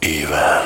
ایون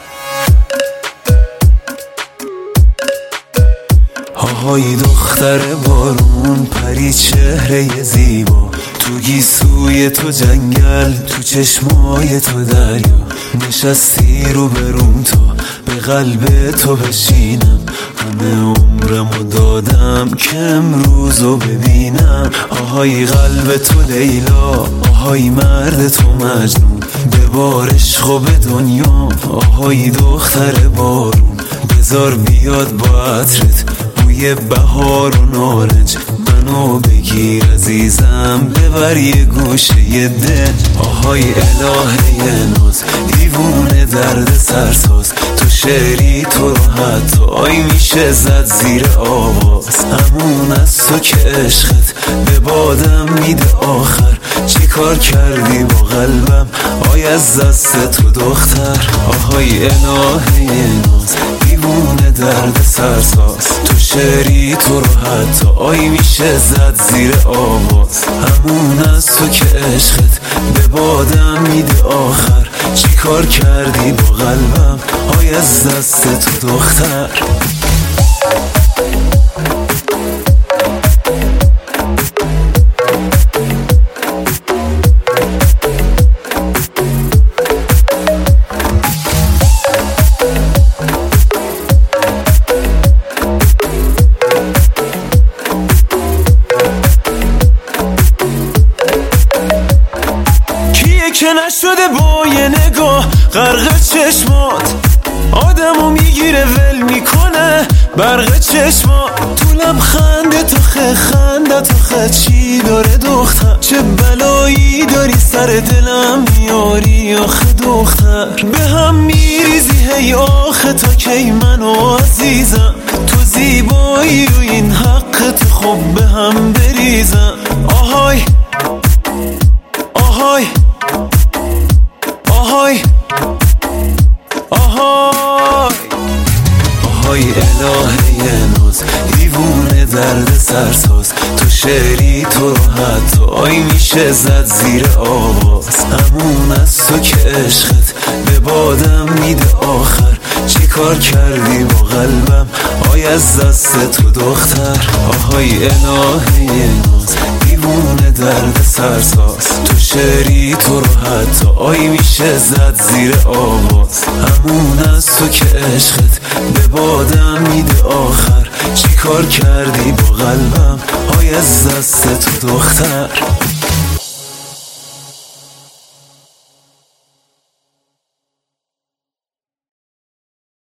آهای دختر بارون، پری چهره زیبا، تو گیسوی تو جنگل، تو چشمای تو دریا، نشستی رو بروم تا به قلب تو بشینم. همه عمرمو دادم که امروزو ببینم. آهای قلب تو لیلا، آهای مرد تو مجنون، ببار عشق و به دنیا. آهای دختر بارون، بذار بیاد با عطرت بوی بهار و نارنج، منو بگیر عزیزم ببر یه گوشه دل. آهای الهه ناز، دیوونه درد سرساز، تو شعری تو رو حتی آی میشه زد زیر آواز. همون از تو که عشقت به بادم میده آخر، چی کار کردی با قلبم آی از دست تو دختر. آهای الهه ناز، دیوونه درد سرساز، تو شعری تو رو حتی آی میشه زد زیر آواز. همون از تو که عشقت به بادم میده آخر، چی کار کردی با قلبم آی از دست تو دختر. که نشده با یه نگاه غرق چشمات، آدمو میگیره ول میکنه برق چشمات. تو لبخنده تو خنده تو چی داره دختر، چه بلایی داری سر دلم میاری آخه دختر. به هم میریزی هی آخه تا کی منو عزیزم، تو زیبایی و این حق تو خب به هم بریزم. آهای آهای آهای آهای آهای الهه ناز، دیوونه درد سرساز، تو شعری تو رو حتی آی میشه زد زیر آواز. همون از تو که عشقت به بادم میده آخر، چی کار کردی با قلبم آی از دست تو دختر. آهای الهه ناز، دیوونه درد سرساز، تو شعری تو رو حتی آی میشه زد زیر آواز. همون از تو که عشقت به بادم میده آخر، چی کار کردی با قلبم آی از دست تو دختر.